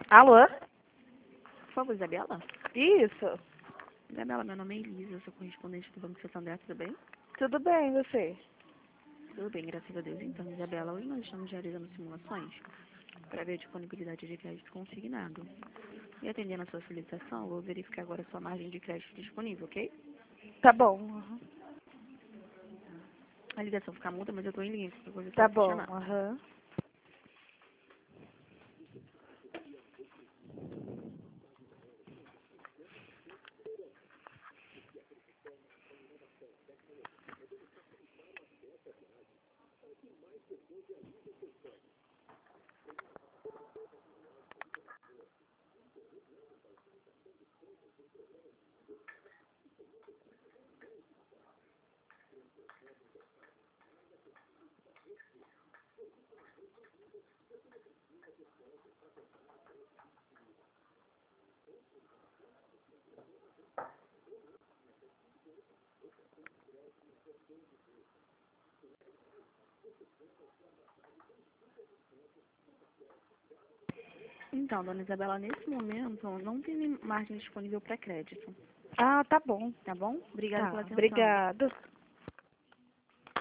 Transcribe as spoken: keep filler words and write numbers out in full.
Alô? Por favor, Isabela? Isso. Isabela, meu nome é Elisa, eu sou correspondente do Banco Santander, tudo bem? Tudo bem, e você? Tudo bem, graças a Deus. Então, Isabela, hoje nós estamos realizando simulações para ver a disponibilidade de crédito consignado. E atendendo a sua solicitação, eu vou verificar agora a sua margem de crédito disponível, ok? Tá bom. Uhum. A ligação fica muda, mas eu estou em linha, qualquer coisa é Tá só bom. questionar. Aham. Então, dona Isabela, nesse momento não tem margem disponível para crédito, Ah, tá bom. tá bom? Obrigada Tá, pela atenção. obrigada.